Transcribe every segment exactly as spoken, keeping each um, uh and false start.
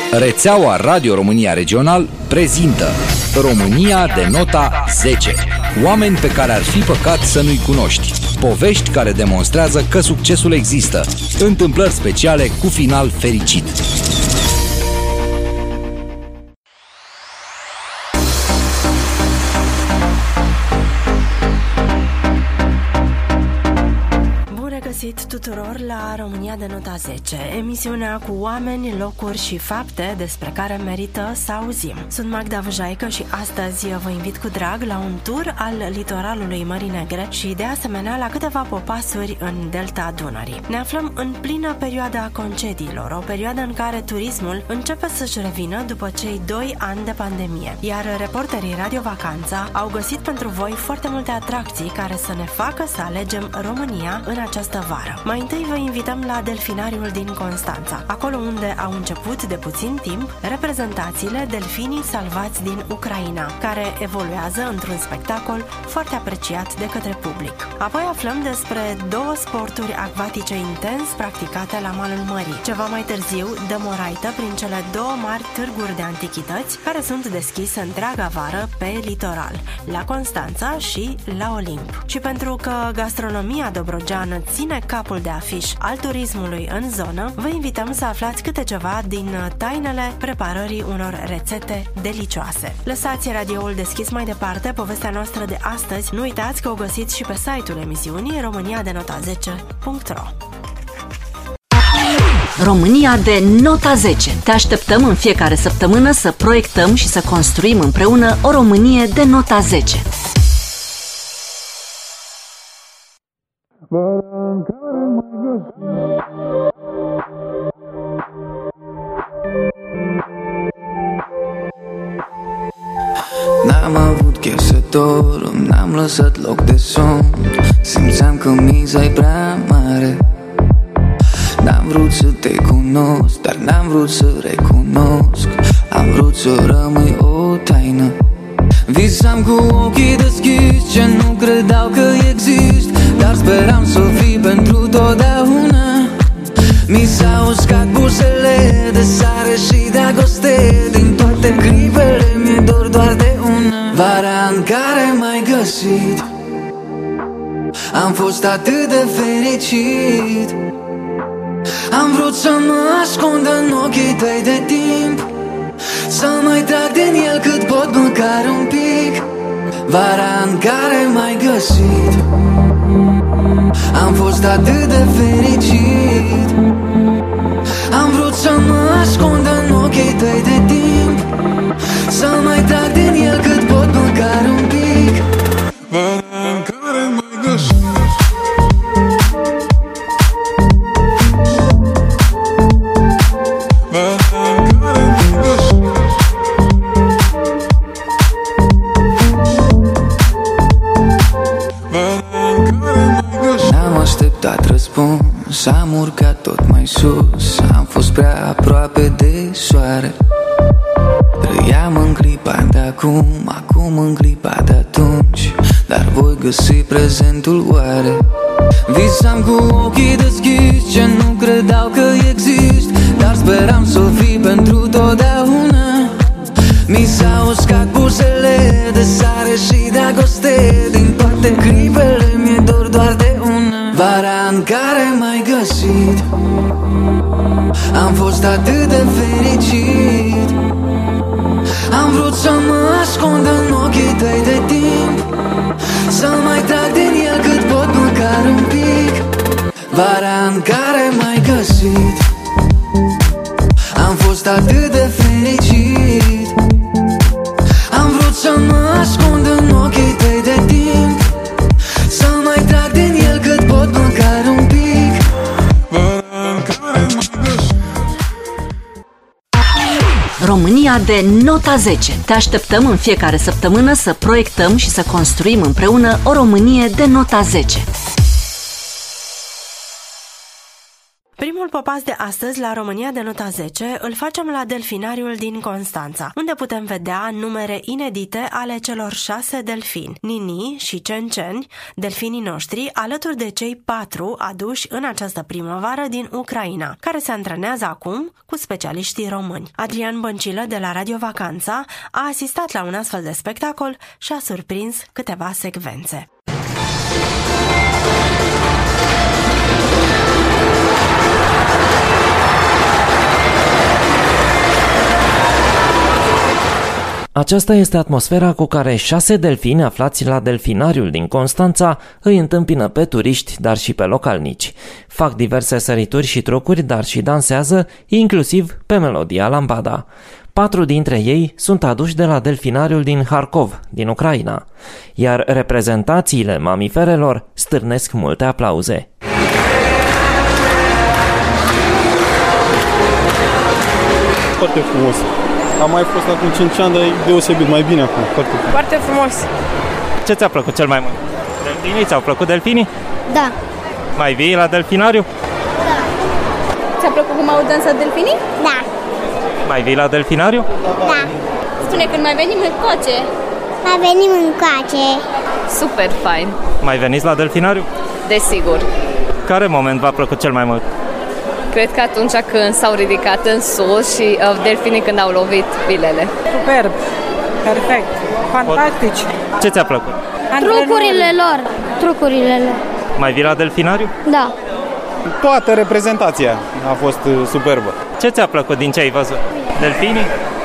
Rețeaua Radio România Regional prezintă România de nota zece. Oameni pe care ar fi păcat să nu-i cunoști. Povești care demonstrează că succesul există. Întâmplări speciale cu final fericit. Tuturor la România de nota zece, emisiunea cu oameni, locuri și fapte despre care merită să auzim. Sunt Magda Vujaică și astăzi vă invit cu drag la un tur al litoralului Mării Negre și de asemenea la câteva popasuri în delta Dunării. Ne aflăm în plină perioada concediilor, o perioadă în care turismul începe să-și revină după cei doi ani de pandemie, iar reporterii Radio Vacanța au găsit pentru voi foarte multe atracții care să ne facă să alegem România în această vară. Mai întâi vă invităm la delfinariul din Constanța, acolo unde au început de puțin timp reprezentațiile delfinii salvați din Ucraina, care evoluează într-un spectacol foarte apreciat de către public. Apoi aflăm despre două sporturi acvatice intens practicate la malul mării. Ceva mai târziu dăm o raită prin cele două mari târguri de antichități care sunt deschise întreaga vară pe litoral, la Constanța și la Olimp. Și pentru că gastronomia dobrogeană ține capul de afiș al turismului în zonă, vă invităm să aflați câte ceva din tainele preparării unor rețete delicioase. Lăsați radioul deschis mai departe, povestea noastră de astăzi nu uitați că o găsiți și pe site-ul emisiunii românia de nota zece punct ro. România de nota zece. Te așteptăm în fiecare săptămână să proiectăm și să construim împreună o Românie de nota zece. N-am avut chef să dorm, n-am lăsat loc de somn. Simțeam că miza e prea mare. N-am vrut să te cunosc, dar n-am vrut să recunosc. Am vrut să rămâi o taină. Visam cu ochii deschiși ce nu credeau că existi, dar speram să fii pentru totdeauna. Mi s-au uscat buzele de sare și dragoste. Din toate clipele mi-e dor doar de una. Vara în care m-ai găsit, am fost atât de fericit. Am vrut să mă ascund în ochii tăi de timp, să mai trag din el cât pot, măcar un pic. Vara în care m-ai găsit, am fost atât de fericit. Am vrut să mă ascund în ochii tăi de timp, să mai trag din el cât pot, măcar un pic. Vara în care m-ai găsit. Am urcat tot mai sus, am fost prea aproape de soare. Trăiam în clipa de acum, acum în clipa de atunci, dar voi găsi prezentul oare? Visam cu ochii deschiși ce nu credeau că existi, dar speram să fii pentru totdeauna. Mi s-au uscat buzele de sare și dragoste. Din toate clipele mi-e dor doar de una. Vara în care m-ai găsit, am fost atât de fericit. Am vrut să mă ascund în ochii tăi de timp, să mai trag din el cât pot, măcar un pic. Vara în care m-ai găsit, am fost atât de fericit. Am vrut să mă ascund în ochii tăi de timp, să mai trag din el cât pot, măcar un pic. România de nota zece. Te așteptăm în fiecare săptămână să proiectăm și să construim împreună o Românie de nota zece. Primul popas de astăzi la România de nota zece îl facem la Delfinariul din Constanța, unde putem vedea numere inedite ale celor șase delfini, Nini și Cenceni, delfinii noștri, alături de cei patru aduși în această primăvară din Ucraina, care se antrenează acum cu specialiștii români. Adrian Băncilă de la Radio Vacanța a asistat la un astfel de spectacol și a surprins câteva secvențe. Aceasta este atmosfera cu care șase delfini aflați la Delfinariul din Constanța îi întâmpină pe turiști, dar și pe localnici. Fac diverse sărituri și trucuri, dar și dansează, inclusiv pe melodia Lambada. Patru dintre ei sunt aduși de la Delfinariul din Harkov, din Ucraina, iar reprezentațiile mamiferelor stârnesc multe aplauze. Foarte frumos. Am mai fost acum cinci ani, dar e deosebit mai bine acum. Foarte frumos. Foarte frumos. Ce ți-a plăcut cel mai mult? Delfinii? Ți-au plăcut delfinii? Da. Mai vii la Delfinariu? Da. Ți-a plăcut cum au dansat delfinii? Da. Mai vii la Delfinariu? Da. Spune când mai venim încoace. Mai venim încoace. Super fain. Mai veniți la Delfinariu? Desigur. Care moment v-a plăcut cel mai mult? Cred că atunci când s-au ridicat în sus și uh, delfinii când au lovit bilele. Superb, perfect, fantastici. Ce ți-a plăcut? Trucurile lor, trucurile lor. Mai vii la Delfinariu? Da. Toată reprezentația a fost superbă. Ce ți-a plăcut din ce ai văzut? Delfinii?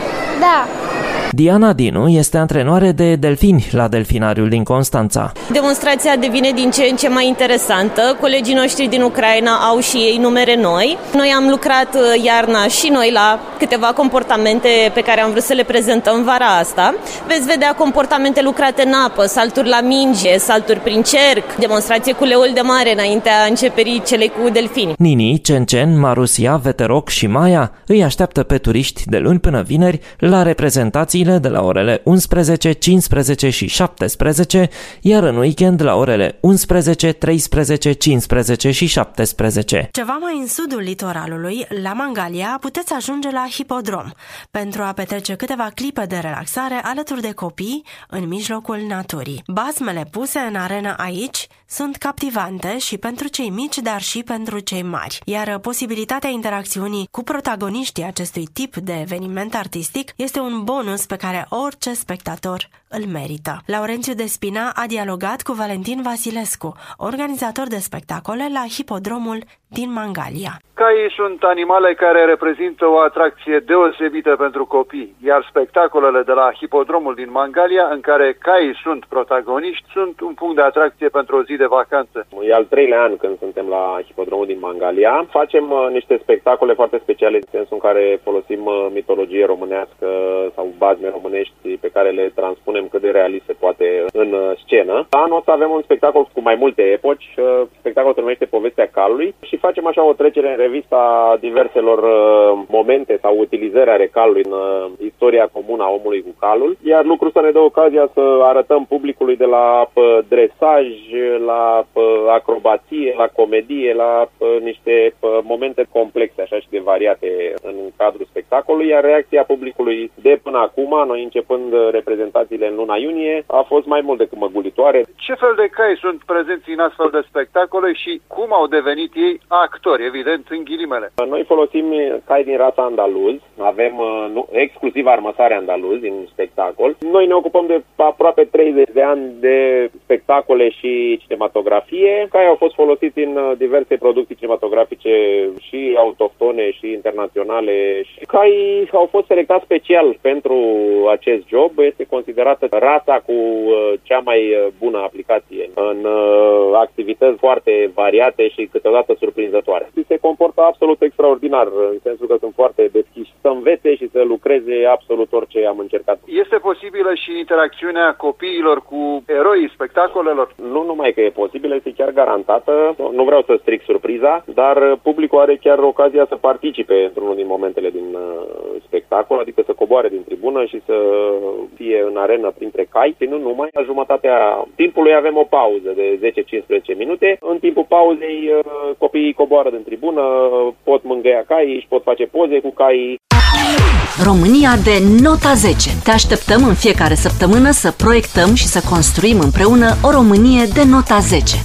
Da. Diana Dinu este antrenoare de delfini la Delfinariul din Constanța. Demonstrația devine din ce în ce mai interesantă. Colegii noștri din Ucraina au și ei numere noi. Noi am lucrat iarna și noi la câteva comportamente pe care am vrut să le prezentăm vara asta. Veți vedea comportamente lucrate în apă, salturi la minge, salturi prin cerc, demonstrație cu leul de mare înaintea începerii celei cu delfini. Nini, Cencen, Marusia, Veteroc și Maia îi așteaptă pe turiști de luni până vineri la reprezentații de la orele unsprezece, cincisprezece și șaptesprezece, iar în weekend la orele unsprezece, treisprezece, cincisprezece și șaptesprezece. Ceva mai în sudul litoralului, la Mangalia, puteți ajunge la hipodrom pentru a petrece câteva clipe de relaxare alături de copii în mijlocul naturii. Basmele puse în arenă aici sunt captivante și pentru cei mici, dar și pentru cei mari, iar posibilitatea interacțiunii cu protagoniștii acestui tip de eveniment artistic este un bonus pe care orice spectator îl merită. Laurențiu Despina a dialogat cu Valentin Vasilescu, organizator de spectacole la Hipodromul din Mangalia. Caii sunt animale care reprezintă o atracție deosebită pentru copii, iar spectacolele de la Hipodromul din Mangalia, în care caii sunt protagoniști, sunt un punct de atracție pentru o zi de vacanță. E al treilea an când suntem la Hipodromul din Mangalia. Facem uh, niște spectacole foarte speciale, în sensul în care folosim uh, mitologie românească sau bazme românești pe care le transpunem cât de realist se poate în uh, scenă. Anul ăsta avem un spectacol cu mai multe epoci. Uh, spectacolul se numește Povestea calului și facem așa o trecere în revista diverselor uh, momente sau utilizări ale calului în uh, istoria comună a omului cu calul, iar lucrul ăsta ne dă ocazia să arătăm publicului de la uh, dresaj, la uh, acrobație, la comedie, la uh, niște uh, momente complexe așa și de variate în cadrul spectacolului, iar reacția publicului de până acum, noi începând reprezentațiile în luna iunie, a fost mai mult decât măgulitoare. Ce fel de cai sunt prezenți în astfel de spectacole și cum au devenit ei actori, evident, în ghilimele? Noi folosim cai din rasa andaluz, avem nu, exclusiv armăsare andaluz în spectacol. Noi ne ocupăm de aproape treizeci de ani de spectacole și cinematografie. Cai au fost folosiți în diverse producții cinematografice și autohtone și internaționale. Și cai au fost selectați special pentru acest job. Este considerată rasa cu cea mai bună aplicație în activități foarte variate și câteodată surprinzătoare. Se comportă absolut extraordinar, în sensul că sunt foarte deschiși să învețe și să lucreze absolut orice am încercat. Este posibilă și interacțiunea copiilor cu eroii spectacolelor? Nu numai că e posibilă, este chiar garantată. Nu vreau să stric surpriza, dar publicul are chiar ocazia să participe într-unul din momentele din spectacol, adică să coboare din tribună și să fie în arenă printre cai. Și nu numai, la jumătatea timpului avem o pauză de zece-cincisprezece minute. În timpul pauzei copiii coboară din tribună, pot mângâia caii, își pot face poze cu caii. România de nota zece. Te așteptăm în fiecare săptămână să proiectăm și să construim împreună o Românie de nota zece.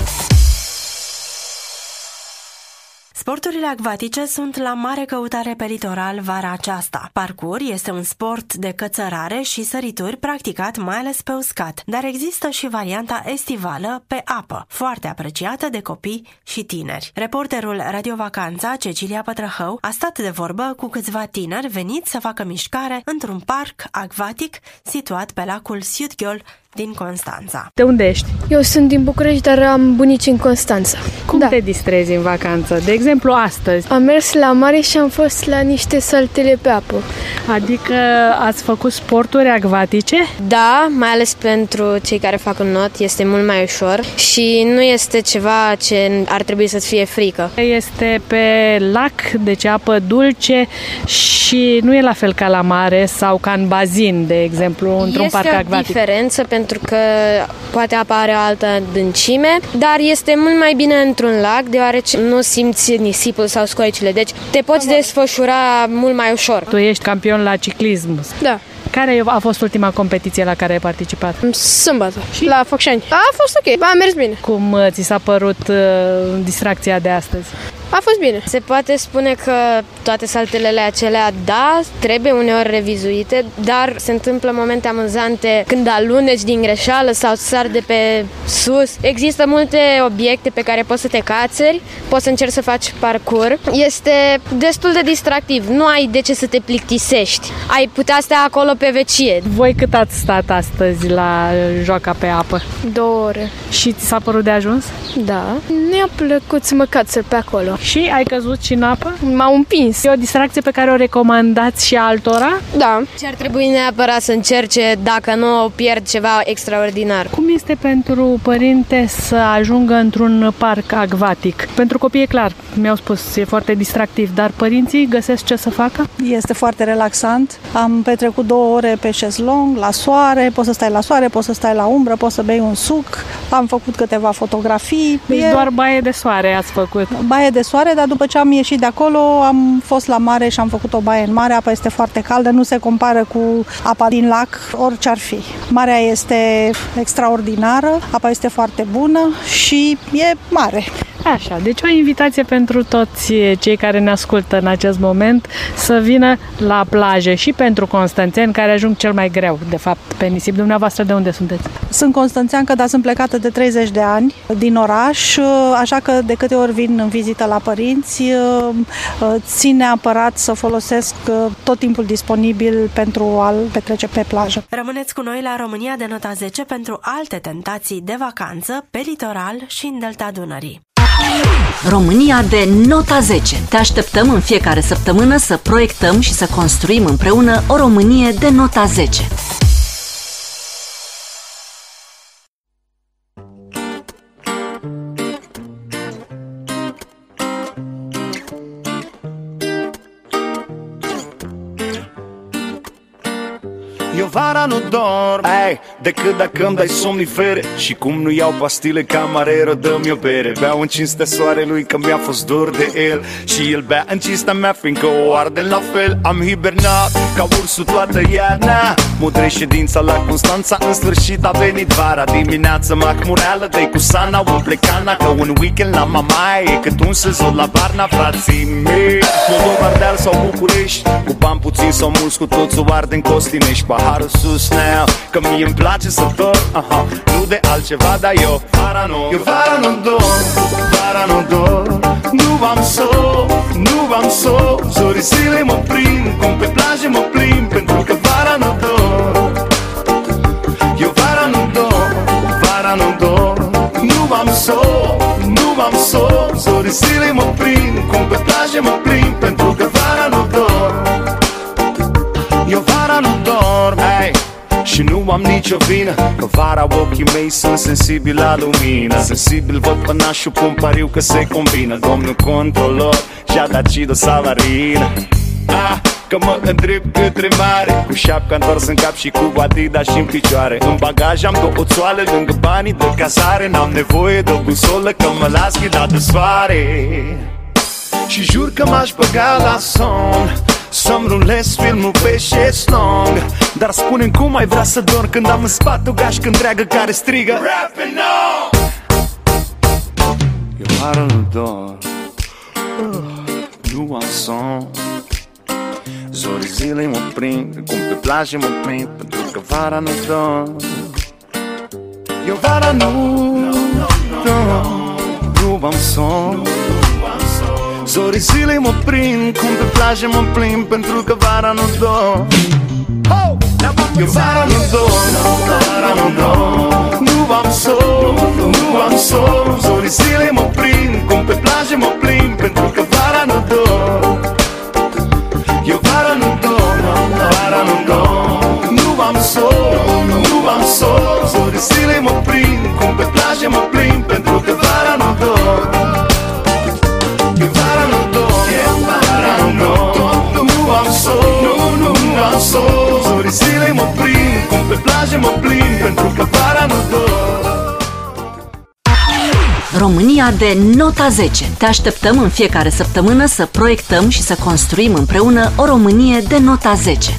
Sporturile acvatice sunt la mare căutare pe litoral vara aceasta. Parcurs este un sport de cățărare și sărituri practicat mai ales pe uscat, dar există și varianta estivală pe apă, foarte apreciată de copii și tineri. Reporterul Radio Vacanța, Cecilia Pătrăhău, a stat de vorbă cu câțiva tineri veniți să facă mișcare într-un parc acvatic situat pe lacul Siutgheol din Constanța. De unde ești? Eu sunt din București, dar am bunici în Constanța. Cum da. te distrezi în vacanță? De exemplu, astăzi. Am mers la mare și am fost la niște saltele pe apă. Adică ați făcut sporturi acvatice? Da, mai ales pentru cei care fac un not, este mult mai ușor și nu este ceva ce ar trebui să-ți fie frică. Este pe lac, deci apă dulce și nu e la fel ca la mare sau ca în bazin, de exemplu, într-un este parc acvatic. Este o diferență pentru că poate apa are o altă adâncime, dar este mult mai bine într-un lac, deoarece nu simți nisipul sau scoicile, deci te poți desfășura mult mai ușor. Tu ești campion la ciclism. Da. Care a fost ultima competiție la care ai participat? Sâmbătă, și? La Focșani. A fost ok, a mers bine. Cum ți s-a părut uh, distracția de astăzi? A fost bine. Se poate spune că toate saltelele acelea, da, trebuie uneori revizuite, dar se întâmplă momente amuzante când aluneci din greșeală sau sar de pe sus. Există multe obiecte pe care poți să te cațeri, poți să încerci să faci parcurs. Este destul de distractiv, nu ai de ce să te plictisești. Ai putea sta acolo pe vecie. Voi cât ați stat astăzi la joaca pe apă? Două ore. Și ți s-a părut de ajuns? Da. Mi-a plăcut să mă cațăr pe acolo. Și ai căzut și în apă? M-au împins. E o distracție pe care o recomandați și altora? Da. Ce ar trebui neapărat să încerce dacă nu o pierd ceva extraordinar. Cum este pentru părinte să ajungă într-un parc acvatic? Pentru copii e clar, mi-au spus, e foarte distractiv, dar părinții găsesc ce să facă? Este foarte relaxant. Am petrecut două ore pe șezlong, la soare, poți să stai la soare, poți să stai la umbră, poți să bei un suc. Am făcut câteva fotografii. Deci e... doar baie de soare ați făcut? Baie de soare, dar după ce am ieșit de acolo am fost la mare și am făcut o baie în mare. Apa este foarte caldă, nu se compară cu apa din lac, orice ar fi. Marea este extraordinară, apa este foarte bună și e mare. Așa, deci o invitație pentru toți cei care ne ascultă în acest moment să vină la plajă și pentru constanțeni care ajung cel mai greu, de fapt, pe nisip. Dumneavoastră de unde sunteți? Sunt constanțeancă, dar sunt plecată de treizeci de ani din oraș, așa că de câte ori vin în vizită la părinți, țin neapărat să folosesc tot timpul disponibil pentru a-l petrece pe plajă. Rămâneți cu noi la România de nota zece pentru alte tentații de vacanță pe litoral și în delta Dunării. România de nota zece. Te așteptăm în fiecare săptămână să proiectăm și să construim împreună o Românie de nota zece. Eu vara nu dorm, ai, decât dacă îmi dai somnifere. Și cum nu iau pastile, camarero, dă-mi o bere. Beau în cinstea soarelui că mi-a fost dor de el și el bea în cinstea mea fiindcă o arde la fel. Am hibernat ca ursul toată iarna, mudrei ședința la Constanța, în sfârșit a venit vara. Dimineața macmureală, dă-i cu sana, umple cana, că un weekend la mamaie e cât un sezon la Varna, frații mei. Moldova, Ardeal sau București, cu bani puțin sau mulți, cu toți o arde în Costinești. Paharul sus now, că mie îmi place să dorm, aha, nu de altceva, dar eu vara nu, eu vara nu dorm, vara nu dorm. Nu am sol, nu am sol, zorii zile mă prind, cum pe plajă mă plimb, pentru că vara nu dorm. Eu vara nu dorm, vara nu dorm. Nu am sol, nu am sol, zorii zile mă prind, cum pe plajă mă plimb, pentru că vara nu dorm. Eu vara nu dorm, hey. Și nu am nicio vină, că vara ochii mei sunt sensibili la lumină. Sensibil văd pănașul, pun pariu că se combină. Domnul controlor și-a dat Cido Savarina. Ah, că mă îndrept către mare, cu șapca întors în cap și cu Adidas și în picioare. În bagaj am două țoale lângă banii de cazare. N-am nevoie de o busolă că mă las ghidat de soare. Și jur că m-aș băga la somn, să-mi rulez filmul pe șezlong. Dar spune-mi cum ai vrea să dorm când am în spate o gașcă întreagă care strigă Rapping on! Eu vară nu dorm, nu am somn. Zorii zilei mă prind, cum pe plajă mă prind, pentru că vara nu dorm. Eu vara nu dorm, nu am somn. Zorii zilei mă prind, cum pe plajă mă plimb, pentru că vara nu dorm. Eu vara nu dorm, vara nu dorm, nu am somn, nu am somn. Zorii zilei mă prind, cum pe plajă mă plimb, pentru că vara nu dorm. Eu vara nu dorm, vara nu dorm, nu am somn, nu am somn. Zorii zilei mă prind, cum pe plajă mă plimb, pentru că vara nu dorm. Eu vara nu dorm, vara nu dorm, nu am somn, nu, nu am somn. Zorii zilei mă prind, cum pe plajă mă plimb, pentru că vara nu dorm. România de nota zece. Te așteptăm în fiecare săptămână să proiectăm și să construim împreună o Românie de nota zece.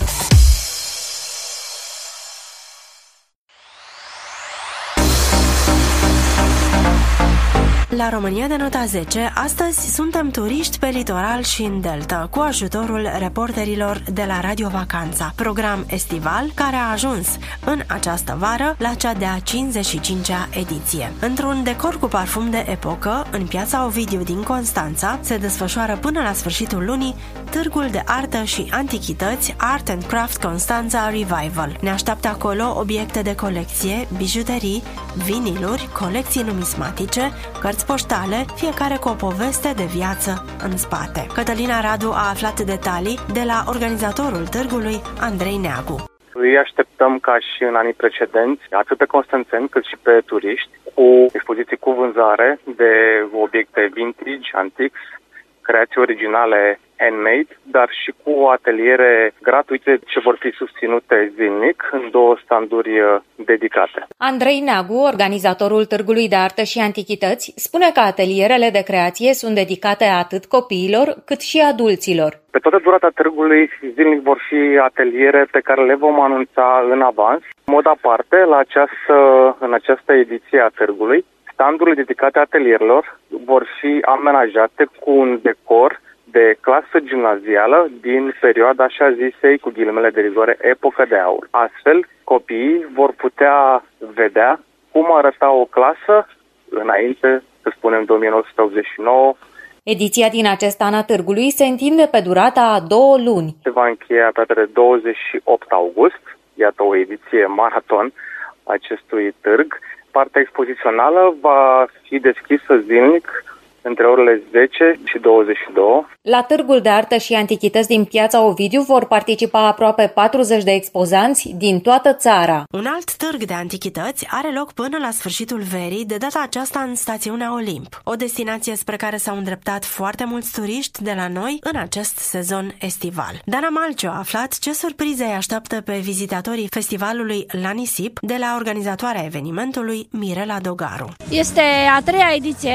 La România de nota zece, astăzi suntem turiști pe litoral și în delta, cu ajutorul reporterilor de la Radio Vacanța, program estival care a ajuns în această vară la cea de-a cincizeci și cincea ediție. Într-un decor cu parfum de epocă, în piața Ovidiu din Constanța, se desfășoară până la sfârșitul lunii Târgul de Artă și Antichități Art and Craft Constanța Revival. Ne așteaptă acolo obiecte de colecție, bijuterii, viniluri, colecții numismatice, cărți poștale, fiecare cu o poveste de viață în spate. Cătălina Radu a aflat detalii de la organizatorul târgului, Andrei Neagu. Îi așteptăm ca și în anii precedenți, atât pe constanțeni cât și pe turiști, cu expoziții cu vânzare de obiecte vintage, antics, creații originale handmade, dar și cu ateliere gratuite ce vor fi susținute zilnic în două standuri dedicate. Andrei Neagu, organizatorul Târgului de Artă și Antichități, spune că atelierele de creație sunt dedicate atât copiilor cât și adulților. Pe toată durata târgului, zilnic vor fi ateliere pe care le vom anunța în avans. În mod aparte, la această, în această ediție a târgului, standurile dedicate atelierilor vor fi amenajate cu un decor de clasă gimnazială din perioada așa zisei, cu ghilimele de rigoare, epocă de aur. Astfel, copiii vor putea vedea cum arăta o clasă înainte, să spunem, de o mie nouă sute optzeci și nouă. Ediția din acest an a târgului se întinde pe durata a două luni. Se va încheia pe data de douăzeci și opt august, iată o ediție maraton acestui târg. Partea expozițională va fi deschisă zilnic între orele zece și douăzeci și două. La Târgul de Artă și Antichități din Piața Ovidiu vor participa aproape patruzeci de expozanți din toată țara. Un alt târg de antichități are loc până la sfârșitul verii, de data aceasta în stațiunea Olimp, o destinație spre care s-au îndreptat foarte mulți turiști de la noi în acest sezon estival. Dana Malciu a aflat ce surprize îi așteaptă pe vizitatorii festivalului La Nisip de la organizatoarea evenimentului, Mirela Dogaru. Este a treia ediție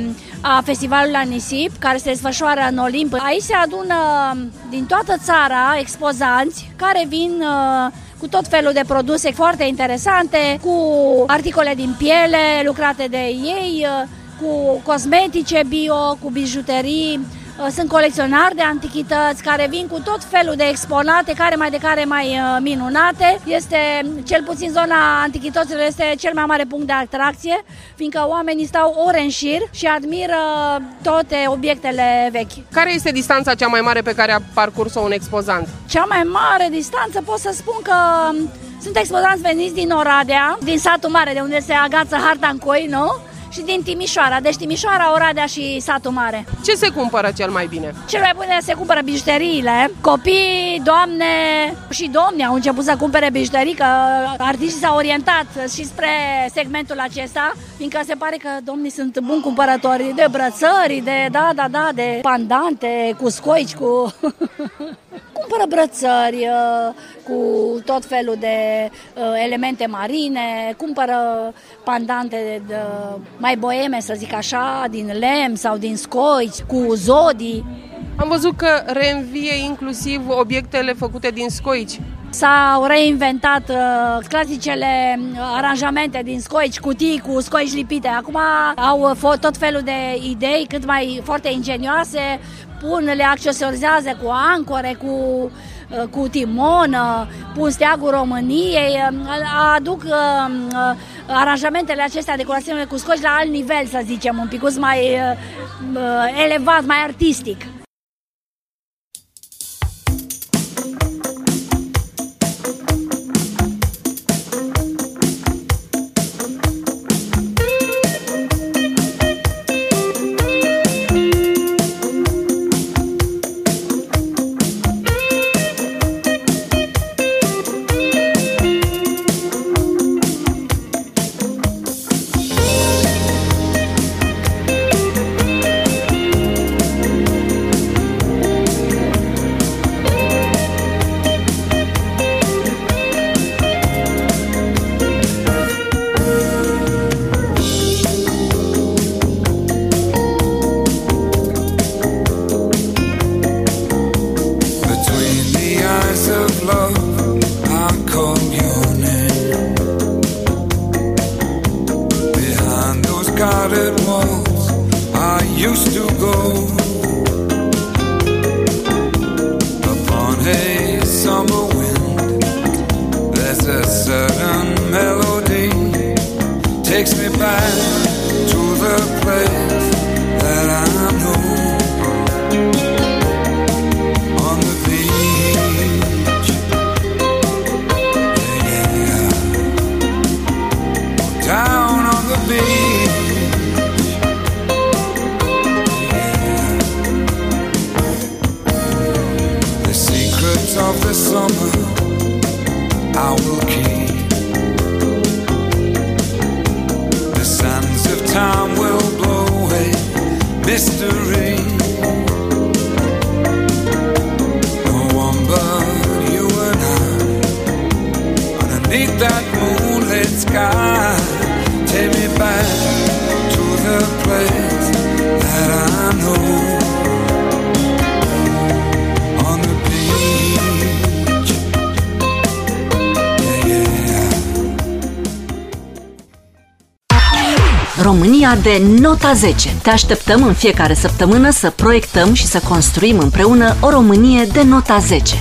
a festivalului La Nisip, care se desfășoară în Olimp. Aici se adună din toată țara expozanți care vin uh, cu tot felul de produse foarte interesante, cu articole din piele lucrate de ei, uh, cu cosmetice bio, cu bijuterii. Sunt colecționari de antichități care vin cu tot felul de exponate, care mai de care mai minunate. Este, cel puțin zona antichităților este cel mai mare punct de atracție, fiindcă oamenii stau ore în șir și admiră toate obiectele vechi. Care este distanța cea mai mare pe care a parcurs-o un expozant? Cea mai mare distanță pot să spun că sunt expozanți veniți din Oradea, din satul mare, de unde se agață harta în coi, nu? Și din Timișoara, deci Timișoara, Oradea și satul mare. Ce se cumpără cel mai bine? Cel mai bine se cumpără bijuteriile. Copii, doamne și domni au început să cumpere bijuterii, că artiștii s-au orientat și spre segmentul acesta, fiindcă se pare că domnii sunt buni cumpărători de brățări, de da, da, da, de pandante, cu scoici, cu... cum cumpără brățări cu tot felul de elemente marine, cumpără pandante de, mai boeme, să zic așa, din lemn sau din scoici, cu zodii. Am văzut că reînvie inclusiv obiectele făcute din scoici. S-au reinventat uh, clasicele aranjamente din scoici, cutii cu scoici lipite. Acum au uh, tot felul de idei cât mai foarte ingenioase, pun, le accesorizează cu ancore, cu, uh, cu timon, uh, pun steagul României, uh, aduc uh, uh, aranjamentele acestea, decorațiunile cu scoici la alt nivel, să zicem, un pic mai uh, uh, elevat, mai artistic. România de nota zece. Te așteptăm în fiecare săptămână să proiectăm și să construim împreună o Românie de nota zece.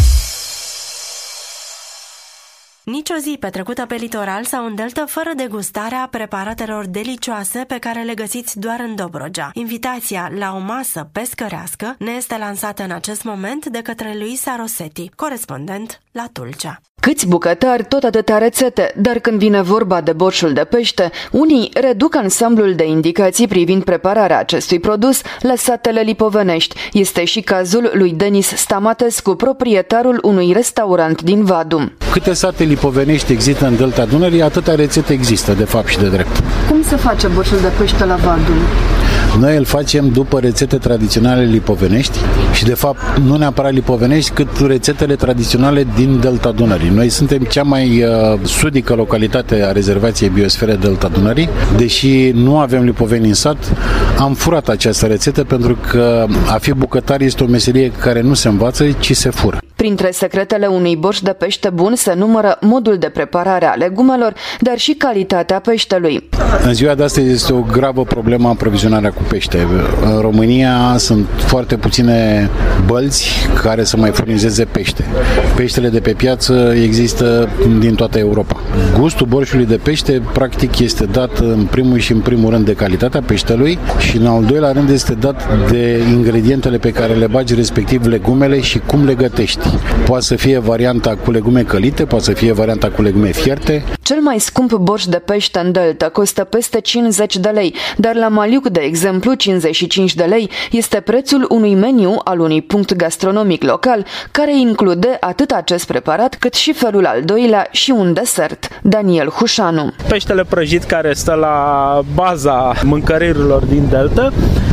Nici o zi petrecută pe litoral sau în delta fără degustarea preparatelor delicioase pe care le găsiți doar în Dobrogea. Invitația la o masă pescărească ne este lansată în acest moment de către Luisa Rosetti, corespondent la Tulcea. Câți bucătari, tot atâtea rețete, dar când vine vorba de borșul de pește, unii reduc ansamblul de indicații privind prepararea acestui produs la satele lipovenești. Este și cazul lui Denis Stamatescu, proprietarul unui restaurant din Vadum. Câte sate lipovenești există în delta Dunării, atâtea rețete există, de fapt și de drept. Cum se face borșul de pește la Vadum? Noi îl facem după rețete tradiționale lipovenești și, de fapt, nu neapărat lipovenești, cât rețetele tradiționale din delta Dunării. Noi suntem cea mai uh, sudică localitate a rezervației biosfere delta Dunării. Deși nu avem lipoveni în sat, am furat această rețetă pentru că a fi bucătar este o meserie care nu se învață, ci se fură. Printre secretele unui borș de pește bun se numără modul de preparare a legumelor, dar și calitatea peștelui. În ziua de astăzi este o gravă problemă aprovizionarea cu pește. În România sunt foarte puține bălți care să mai furnizeze pește. Peștele de pe piață există din toată Europa. Gustul borșului de pește practic este dat în primul și în primul rând de calitatea peștelui și în al doilea rând este dat de ingredientele pe care le bagi, respectiv legumele și cum le gătești. Poate să fie varianta cu legume călite, poate să fie varianta cu legume fierte. Cel mai scump borș de pește în delta costă peste cincizeci de lei, dar la Maliuc, de exemplu, cincizeci și cinci de lei este prețul unui meniu al unui punct gastronomic local, care include atât acest preparat, cât și felul al doilea și un desert. Daniel Hușanu. Peștele prăjit, care stă la baza mâncăririlor din delta,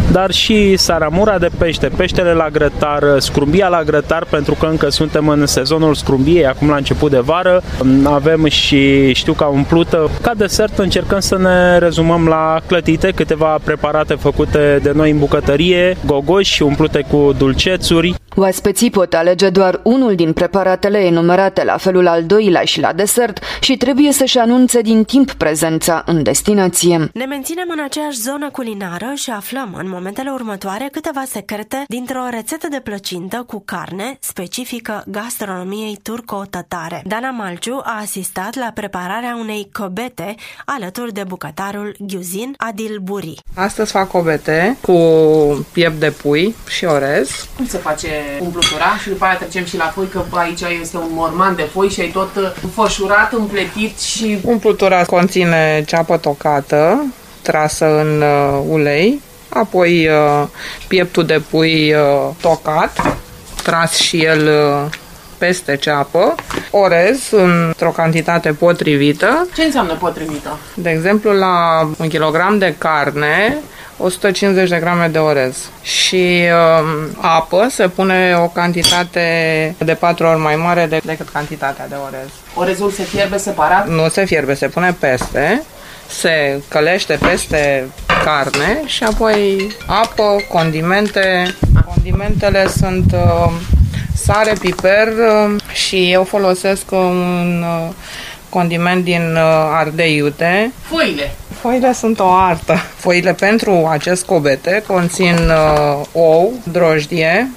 dar și saramura de pește, peștele la grătar, scrumbia la grătar, pentru că încă suntem în sezonul scrumbiei, acum la început de vară. Avem și știu că umplută. Ca desert încercăm să ne rezumăm la clătite, câteva preparate făcute de noi în bucătărie, gogoși umplute cu dulcețuri. Oaspeții pot alege doar unul din preparatele enumerate la felul al doilea și la desert și trebuie să-și anunțe din timp prezența în destinație. Ne menținem în aceeași zonă culinară și aflăm în momentele următoare câteva secrete dintr-o rețetă de plăcintă cu carne specifică gastronomiei turco-tătare. Dana Malciu a asistat la prepararea unei cobete alături de bucătarul Ghiuzin Adil Buri. Astăzi fac cobete cu piept de pui și orez. Cum se face umplutura și după aia trecem și la foi, că aici este un morman de foi și ai tot înfășurat, împletit și... Umplutura conține ceapă tocată, trasă în uh, ulei, apoi uh, pieptul de pui uh, tocat, tras și el uh, peste ceapă, orez într-o cantitate potrivită. Ce înseamnă potrivită? De exemplu, la un kilogram de carne, o sută cincizeci de grame de orez și uh, apă, se pune o cantitate de patru ori mai mare de, decât cantitatea de orez. Orezul se fierbe separat? Nu se fierbe, se pune peste, se călește peste carne și apoi apă, condimente. Condimentele sunt uh, sare, piper uh, și eu folosesc un uh, condiment din uh, ardei iute. Foile. Foile sunt o artă. Foile pentru acest cobete conțin uh, ou, drojdie,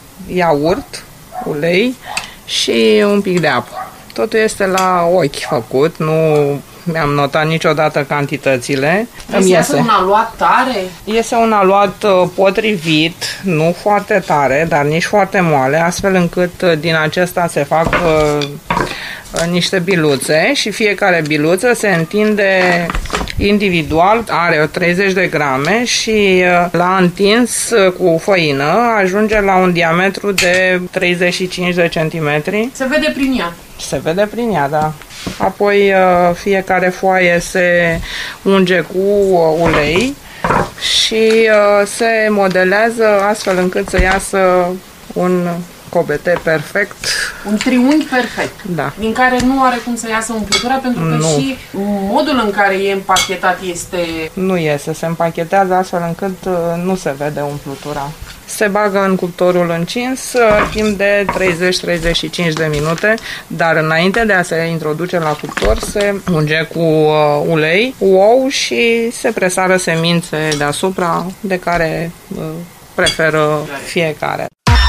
iaurt, ulei și un pic de apă. Totul este la ochi făcut, nu mi-am notat niciodată cantitățile. Îmi iese un aluat tare? Iese un aluat uh, potrivit, nu foarte tare, dar nici foarte moale, astfel încât uh, din acesta se fac uh, niște biluțe și fiecare biluță se întinde individual, are treizeci de grame și la întins cu făină ajunge la un diametru de treizeci și cinci de centimetri. Se vede prin ea. Se vede prin ea, da. Apoi fiecare foaie se unge cu ulei și se modelează astfel încât să iasă un cobete perfect. Un triunghi perfect. Da. Din care nu are cum să iasă umplutura, pentru că nu. Și modul în care e împachetat este... Nu iese, se împachetează astfel încât nu se vede umplutura. Se bagă în cuptorul încins timp de treizeci treizeci și cinci de minute, dar înainte de a se introduce la cuptor se unge cu ulei, ou și se presară semințe deasupra, de care preferă fiecare.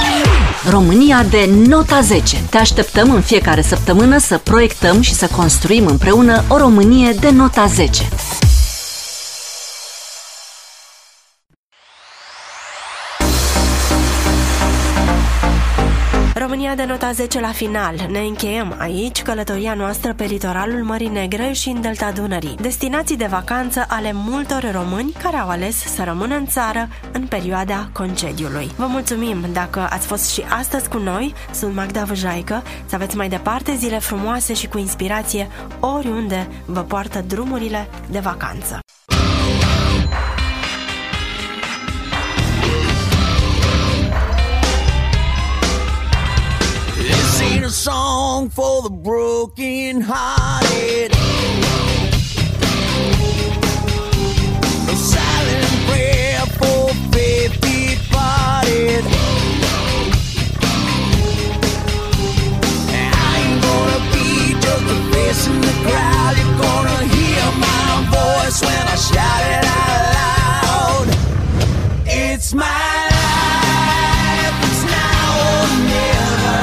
România de nota zece. Te așteptăm în fiecare săptămână să proiectăm și să construim împreună o Românie de nota zece. România de nota zece la final. Ne încheiem aici călătoria noastră pe litoralul Mării Negre și în delta Dunării, destinații de vacanță ale multor români care au ales să rămână în țară în perioada concediului. Vă mulțumim dacă ați fost și astăzi cu noi. Sunt Magda Văjaică. Să aveți mai departe zile frumoase și cu inspirație oriunde vă poartă drumurile de vacanță. A song for the broken hearted, a silent prayer for faith departed. I ain't gonna be just a face in the crowd. You're gonna hear my voice when I shout it out loud. It's my life, it's now or never.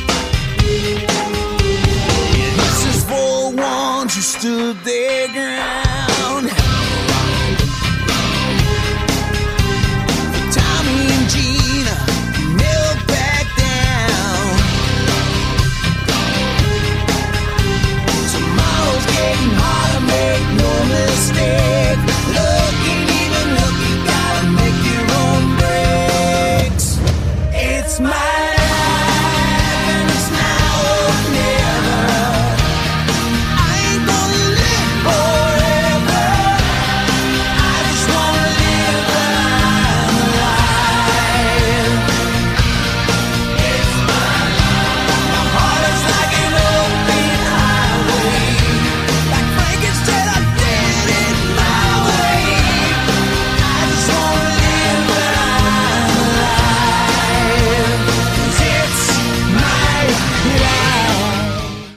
Stood their ground.